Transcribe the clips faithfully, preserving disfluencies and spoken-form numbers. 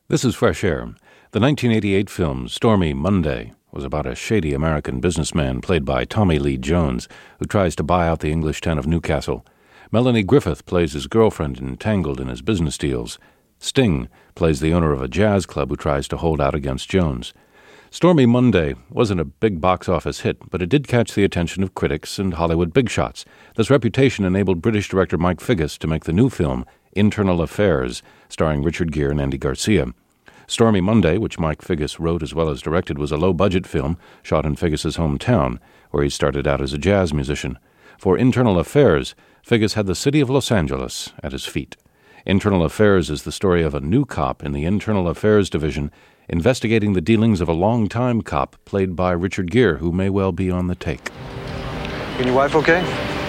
This is Fresh Air. The nineteen eighty-eight film Stormy Monday was about a shady American businessman played by Tommy Lee Jones who tries to buy out the English town of Newcastle. Melanie Griffith plays his girlfriend entangled in his business deals. Sting plays the owner of a jazz club who tries to hold out against Jones. Stormy Monday wasn't a big box office hit, but it did catch the attention of critics and Hollywood big shots. This reputation enabled British director Mike Figgis to make the new film Internal Affairs, starring Richard Gere and Andy Garcia. Stormy Monday, which Mike Figgis wrote as well as directed, was a low-budget film shot in Figgis's hometown, where he started out as a jazz musician. For Internal Affairs, Figgis had the city of Los Angeles at his feet. Internal Affairs is the story of a new cop in the Internal Affairs Division investigating the dealings of a long-time cop played by Richard Gere, who may well be on the take. And your wife okay?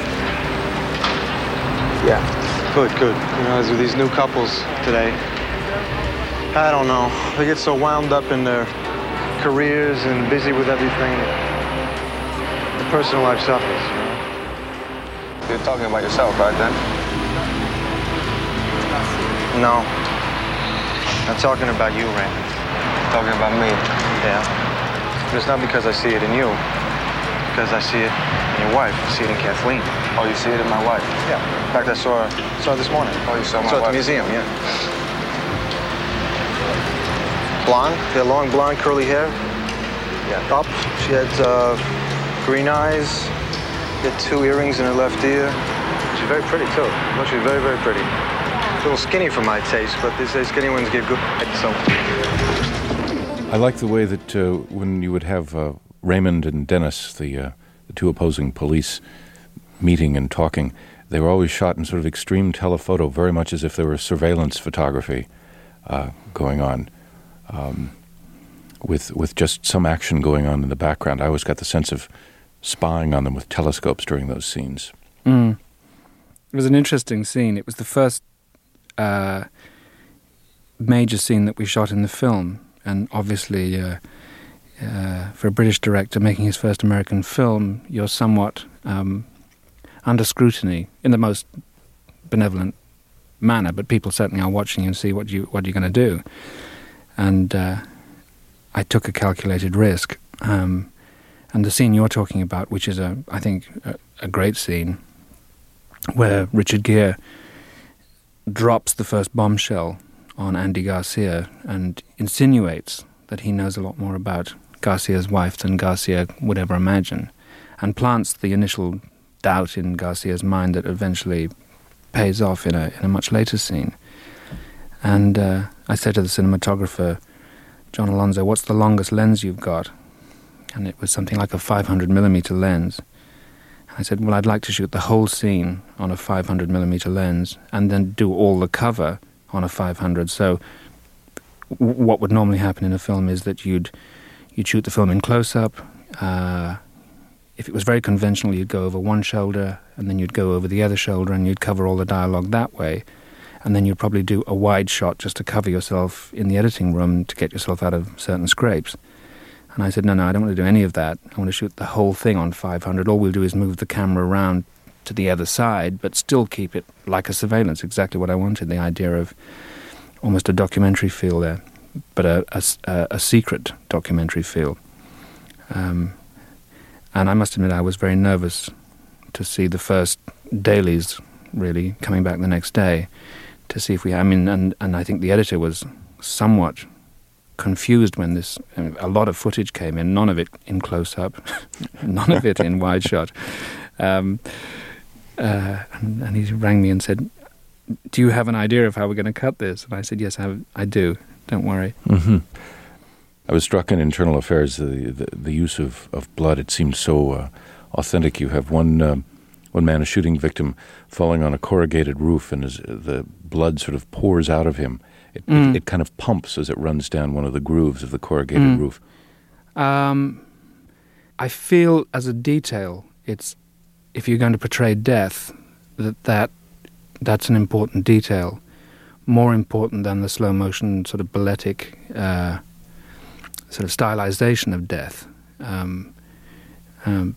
Yeah. Good, good. You know, as with these new couples today, I don't know. They get so wound up in their careers and busy with everything. The personal life suffers, you know? You're talking about yourself, right, then? No. I'm talking about you, Raymond. Talking about me? Yeah. But it's not because I see it in you. Because I see it in your wife. I see it in Kathleen. Oh, you see it in my wife? Yeah. In fact, I saw her, saw her this morning. Oh, you saw my saw wife? Saw at the museum, yeah. Blonde. She had long, blonde, curly hair. Yeah. Up. She had uh, green eyes. She had two earrings in her left ear. She's very pretty, too. No, she's very, very pretty. A little skinny for my taste, but they say skinny ones give good head, so... I like the way that uh, when you would have uh, Raymond and Dennis, the uh, the two opposing police, meeting and talking, they were always shot in sort of extreme telephoto, very much as if there were surveillance photography uh, going on, um, with with just some action going on in the background. I always got the sense of spying on them with telescopes during those scenes. Mm. It was an interesting scene. It was the first uh, major scene that we shot in the film. And obviously, uh, uh, for a British director making his first American film, you're somewhat um, under scrutiny in the most benevolent manner. But people certainly are watching you and see what you what you're going to do. And uh, I took a calculated risk. Um, and the scene you're talking about, which is a, I think, a, a great scene, where Richard Gere drops the first bombshell on Andy Garcia and insinuates that he knows a lot more about Garcia's wife than Garcia would ever imagine, and plants the initial doubt in Garcia's mind that eventually pays off in a in a much later scene. And uh, I said to the cinematographer, John Alonzo, what's the longest lens you've got? And it was something like a five hundred millimeter lens. I said, well, I'd like to shoot the whole scene on a five hundred millimeter lens and then do all the cover on a five hundred. So w- what would normally happen in a film is that you'd you'd shoot the film in close-up. Uh, if it was very conventional, you'd go over one shoulder, and then you'd go over the other shoulder, and you'd cover all the dialogue that way. And then you'd probably do a wide shot just to cover yourself in the editing room to get yourself out of certain scrapes. And I said, no, no, I don't want to do any of that. I want to shoot the whole thing on five hundred. All we'll do is move the camera around to the other side, but still keep it like a surveillance, exactly what I wanted, the idea of almost a documentary feel there, but a, a, a secret documentary feel. Um, and I must admit I was very nervous to see the first dailies, really, coming back the next day, to see if we, I mean, and, and I think the editor was somewhat confused when this, a lot of footage came in, none of it in close-up, none of it in wide shot. Um, Uh, and, and he rang me and said, do you have an idea of how we're going to cut this? And I said, yes, I, I do. Don't worry. Mm-hmm. I was struck in Internal Affairs, the the, the use of, of blood. It seemed so uh, authentic. You have one uh, one man, a shooting victim, falling on a corrugated roof, and as the blood sort of pours out of him, it, mm. it, it kind of pumps as it runs down one of the grooves of the corrugated mm. roof. Um, I feel as a detail, it's if you're going to portray death, that, that that's an important detail, more important than the slow motion sort of balletic uh, sort of stylization of death. Um, um,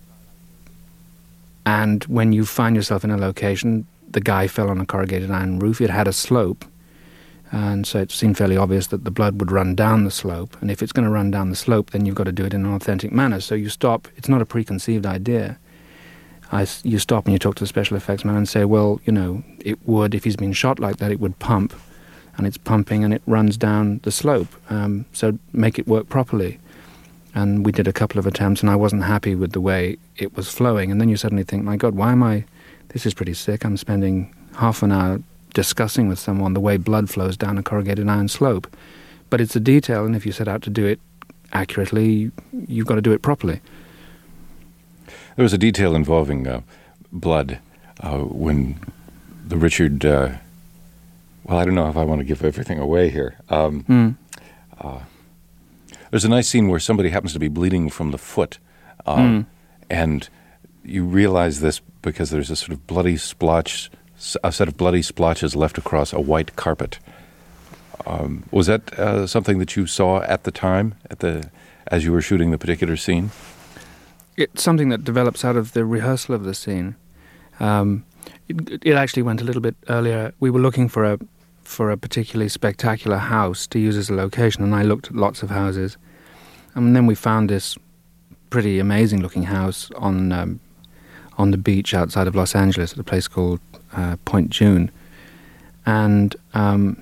and when you find yourself in a location, the guy fell on a corrugated iron roof. It had a slope. And so it seemed fairly obvious that the blood would run down the slope. And if it's going to run down the slope, then you've got to do it in an authentic manner. So you stop. It's not a preconceived idea. I, you stop and you talk to the special effects man and say, well, you know, it would, if he's been shot like that, it would pump. And it's pumping and it runs down the slope. Um, so make it work properly. And we did a couple of attempts and I wasn't happy with the way it was flowing. And then you suddenly think, my God, why am I... This is pretty sick. I'm spending half an hour discussing with someone the way blood flows down a corrugated iron slope. But it's a detail, and if you set out to do it accurately, you've got to do it properly. There was a detail involving uh, blood uh, when the Richard... Uh, well, I don't know if I want to give everything away here. Um, mm. uh, there's a nice scene where somebody happens to be bleeding from the foot, uh, mm. and you realize this because there's a sort of bloody splotch, a set of bloody splotches left across a white carpet. Um, was that uh, something that you saw at the time, at the as you were shooting the particular scene? It's something that develops out of the rehearsal of the scene. Um, it, it actually went a little bit earlier. We were looking for a for a particularly spectacular house to use as a location, and I looked at lots of houses, and then we found this pretty amazing-looking house on um, on the beach outside of Los Angeles at a place called uh, Point June, and um,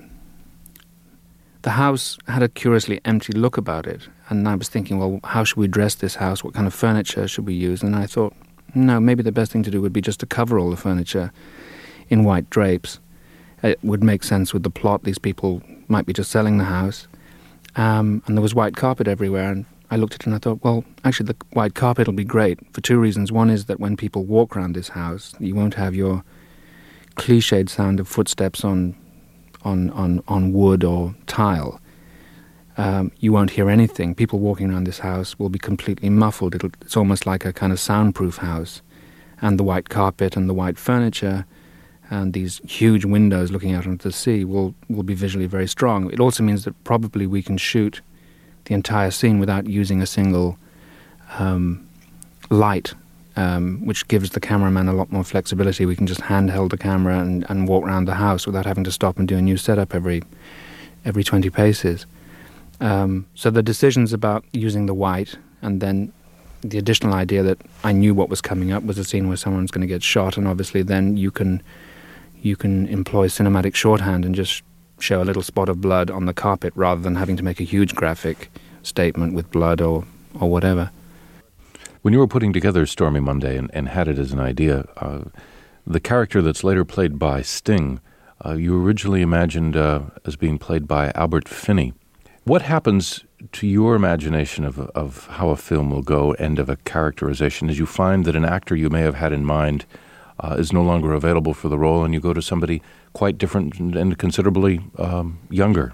the house had a curiously empty look about it. And I was thinking, well, how should we dress this house? What kind of furniture should we use? And I thought, no, maybe the best thing to do would be just to cover all the furniture in white drapes. It would make sense with the plot. These people might be just selling the house. Um, and there was white carpet everywhere. And I looked at it and I thought, well, actually the white carpet will be great for two reasons. One is that when people walk around this house, you won't have your cliched sound of footsteps on on, on, on wood or tile. Um, you won't hear anything. People walking around this house will be completely muffled. It'll, it's almost like a kind of soundproof house. And the white carpet and the white furniture and these huge windows looking out onto the sea will, will be visually very strong. It also means that probably we can shoot the entire scene without using a single um, light, um, which gives the cameraman a lot more flexibility. We can just handheld the camera and, and walk around the house without having to stop and do a new setup every every twenty paces. Um, so the decisions about using the white, and then the additional idea that I knew what was coming up was a scene where someone's going to get shot, and obviously then you can you can employ cinematic shorthand and just show a little spot of blood on the carpet rather than having to make a huge graphic statement with blood or, or whatever. When you were putting together Stormy Monday and, and had it as an idea, uh, the character that's later played by Sting, uh, you originally imagined uh, as being played by Albert Finney. What happens to your imagination of of how a film will go and of a characterization as you find that an actor you may have had in mind uh, is no longer available for the role and you go to somebody quite different and, and considerably um, younger?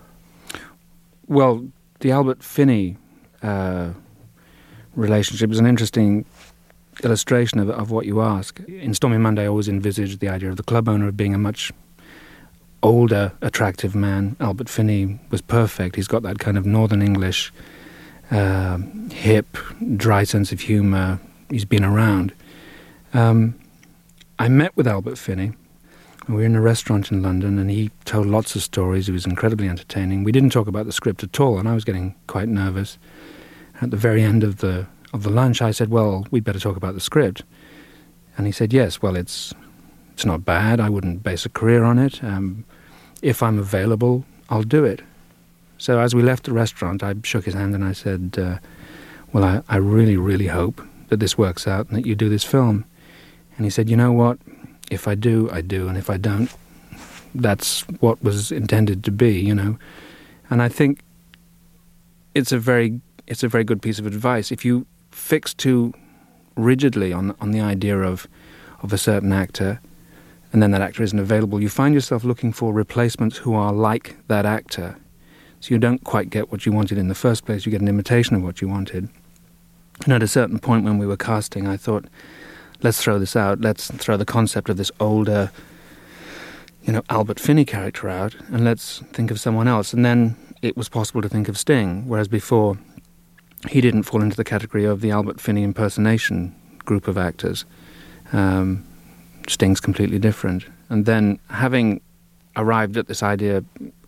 Well, the Albert Finney uh, relationship is an interesting illustration of, of what you ask. In Stormy Monday, I always envisaged the idea of the club owner being a much older, attractive man. Albert Finney was perfect. He's got that kind of Northern English, uh, hip, dry sense of humour. He's been around. Um, I met with Albert Finney. We were in a restaurant in London, and he told lots of stories. He was incredibly entertaining. We didn't talk about the script at all, and I was getting quite nervous. At the very end of the of the lunch, I said, well, we'd better talk about the script. And he said, yes, well, it's it's not bad. I wouldn't base a career on it. Um, if I'm available, I'll do it. So as we left the restaurant, I shook his hand and I said, uh, well, I, I really, really hope that this works out and that you do this film. And he said, you know what? If I do, I do. And if I don't, that's what was intended to be, you know. And I think it's a very it's a very good piece of advice. If you fix too rigidly on on the idea of of a certain actor, and then that actor isn't available, you find yourself looking for replacements who are like that actor. So you don't quite get what you wanted in the first place. You get an imitation of what you wanted. And at a certain point when we were casting, I thought, let's throw this out. Let's throw the concept of this older, you know, Albert Finney character out, and let's think of someone else. And then it was possible to think of Sting, whereas before he didn't fall into the category of the Albert Finney impersonation group of actors. Um, Sting's completely different. And then having arrived at this idea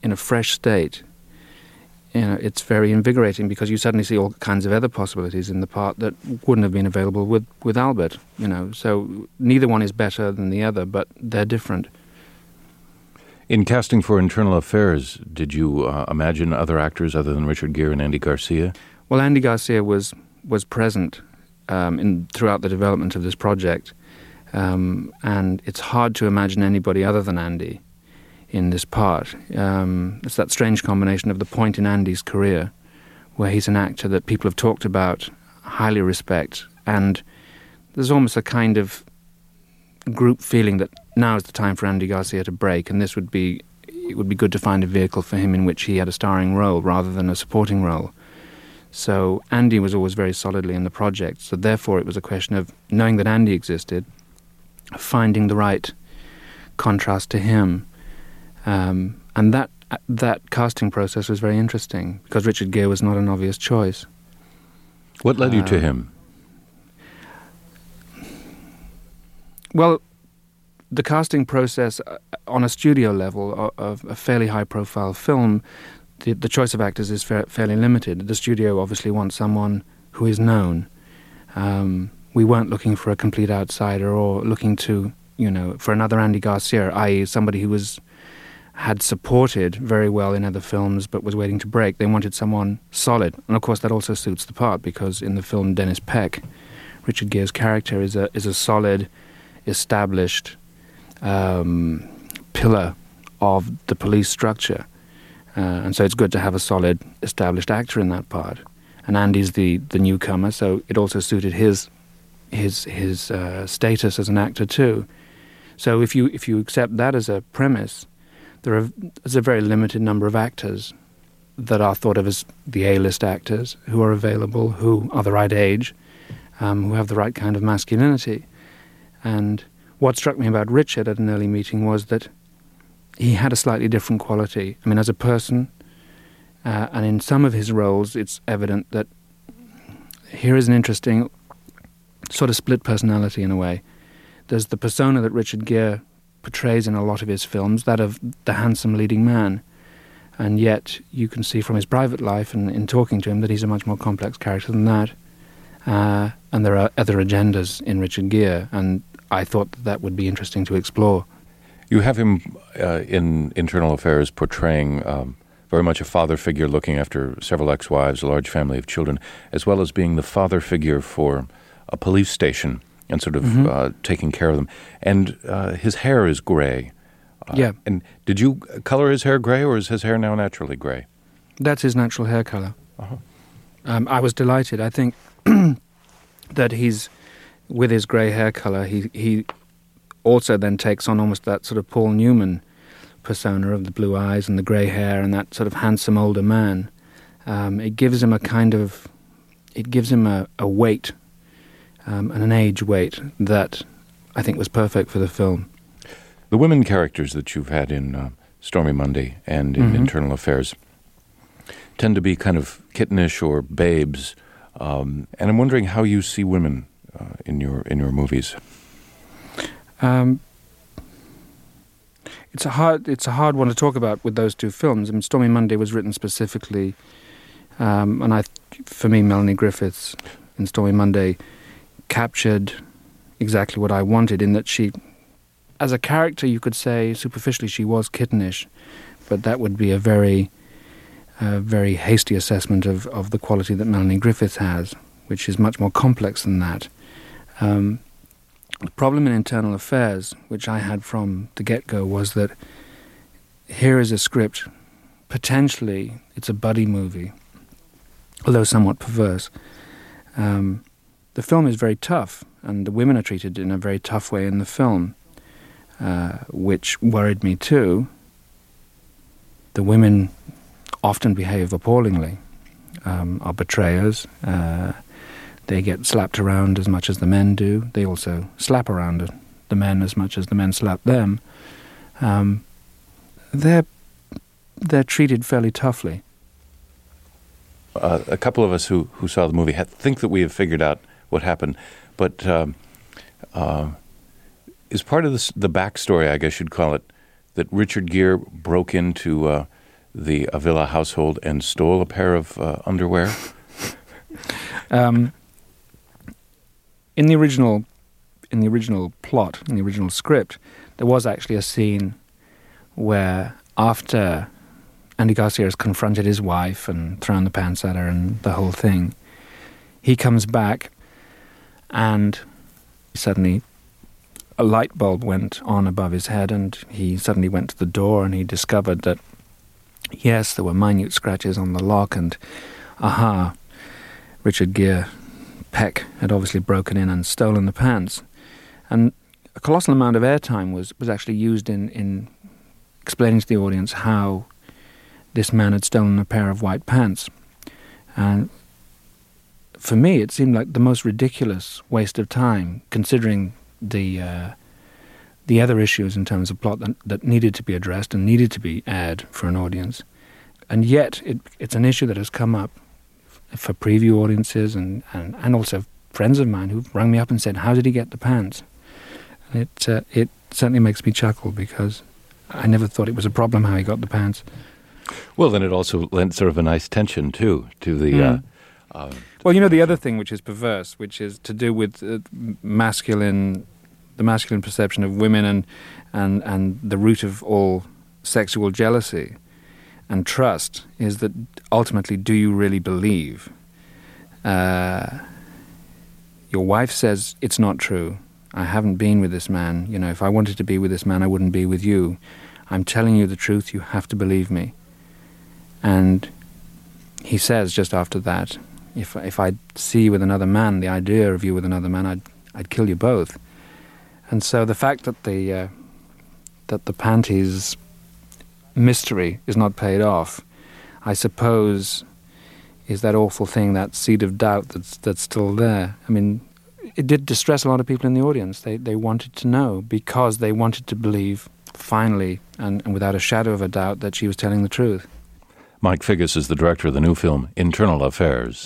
in a fresh state, you know, it's very invigorating because you suddenly see all kinds of other possibilities in the part that wouldn't have been available with, with Albert, you know. So neither one is better than the other, but they're different. In casting for Internal Affairs, did you uh, imagine other actors other than Richard Gere and Andy Garcia? Well, Andy Garcia was was present um, in throughout the development of this project, um, and it's hard to imagine anybody other than Andy in this part. Um, it's that strange combination of the point in Andy's career where he's an actor that people have talked about, highly respect, and there's almost a kind of group feeling that now is the time for Andy Garcia to break, and this would be, it would be good to find a vehicle for him in which he had a starring role rather than a supporting role. So Andy was always very solidly in the project, so therefore it was a question of knowing that Andy existed, finding the right contrast to him. Um, and that that casting process was very interesting because Richard Gere was not an obvious choice. What led you uh, to him? Well, the casting process uh, on a studio level of a fairly high-profile film, the, the choice of actors is fa- fairly limited. The studio obviously wants someone who is known. Um, we weren't looking for a complete outsider or looking to, you know, for another Andy Garcia, that is somebody who was had supported very well in other films but was waiting to break. They wanted someone solid. And of course that also suits the part because in the film Dennis Peck, Richard Gere's character is a is a solid, established um, pillar of the police structure. Uh, and so it's good to have a solid, established actor in that part. And Andy's the, the newcomer, so it also suited his his his uh, status as an actor too. So if you if you accept that as a premise, there are there's a very limited number of actors that are thought of as the A-list actors who are available, who are the right age, um, who have the right kind of masculinity. And what struck me about Richard at an early meeting was that he had a slightly different quality. I mean, as a person, uh, and in some of his roles, it's evident that here is an interesting sort of split personality in a way. There's the persona that Richard Gere portrays in a lot of his films, that of the handsome leading man. And yet you can see from his private life and in talking to him that he's a much more complex character than that. Uh, and there are other agendas in Richard Gere, and I thought that, that would be interesting to explore. You have him uh, in Internal Affairs portraying um, very much a father figure looking after several ex-wives, a large family of children, as well as being the father figure for a police station and sort of mm-hmm. uh, taking care of them. And uh, his hair is gray. Uh, yeah. And did you color his hair gray, or is his hair now naturally gray? That's his natural hair color. Uh-huh. Um, I was delighted. I think that he's, with his gray hair color, he he also then takes on almost that sort of Paul Newman persona of the blue eyes and the gray hair and that sort of handsome older man. Um, it gives him a kind of, it gives him a, a weight um, and an age weight that I think was perfect for the film. The women characters that you've had in uh, Stormy Monday and in mm-hmm. Internal Affairs tend to be kind of kittenish or babes, um, and I'm wondering how you see women uh, in your in your movies. Um, it's a hard it's a hard one to talk about with those two films. I mean, Stormy Monday was written specifically, um, and I, for me, Melanie Griffiths in Stormy Monday captured exactly what I wanted, in that she, as a character, you could say superficially she was kittenish, but that would be a very, uh, very hasty assessment of, of the quality that Melanie Griffiths has, which is much more complex than that. Um, the problem in Internal Affairs, which I had from the get-go, was that here is a script, potentially it's a buddy movie, although somewhat perverse. Um, the film is very tough, and the women are treated in a very tough way in the film. Uh, which worried me too. The women often behave appallingly, um, are betrayers. Uh, they get slapped around as much as the men do. They also slap around the men as much as the men slap them. Um, they're they're treated fairly toughly. Uh, a couple of us who, who saw the movie had, think that we have figured out what happened, but um, uh, is part of this, the backstory, I guess you'd call it, that Richard Gere broke into uh, the Avila household and stole a pair of uh, underwear? Um, in the original, in the original plot, in the original script, there was actually a scene where after Andy Garcia has confronted his wife and thrown the pants at her and the whole thing, he comes back and suddenly a light bulb went on above his head, and he suddenly went to the door and he discovered that, yes, there were minute scratches on the lock, and aha, Richard Gere Peck had obviously broken in and stolen the pants. And a colossal amount of airtime was, was actually used in, in explaining to the audience how this man had stolen a pair of white pants. And for me, it seemed like the most ridiculous waste of time, considering the uh, the other issues in terms of plot that, that needed to be addressed and needed to be aired for an audience. And yet, it, it's an issue that has come up for preview audiences and, and, and also friends of mine who've rung me up and said, how did he get the pants? And it, uh, it certainly makes me chuckle, because I never thought it was a problem how he got the pants. Well, then it also lent sort of a nice tension, too, to the... Mm. Uh, uh, well, you know, the other thing which is perverse, which is to do with uh, masculine... the masculine perception of women and, and, and the root of all sexual jealousy and trust is that ultimately, do you really believe? Uh, your wife says it's not true. I haven't been with this man. You know, if I wanted to be with this man, I wouldn't be with you. I'm telling you the truth. You have to believe me. And he says just after that, if if I see you with another man, the idea of you with another man, I'd I'd kill you both. And so the fact that the uh, that the panties mystery is not paid off, I suppose, is that awful thing, that seed of doubt that's that's still there. I mean, it did distress a lot of people in the audience. They they wanted to know, because they wanted to believe, finally, and, and without a shadow of a doubt, that she was telling the truth. Mike Figgis is the director of the new film Internal Affairs.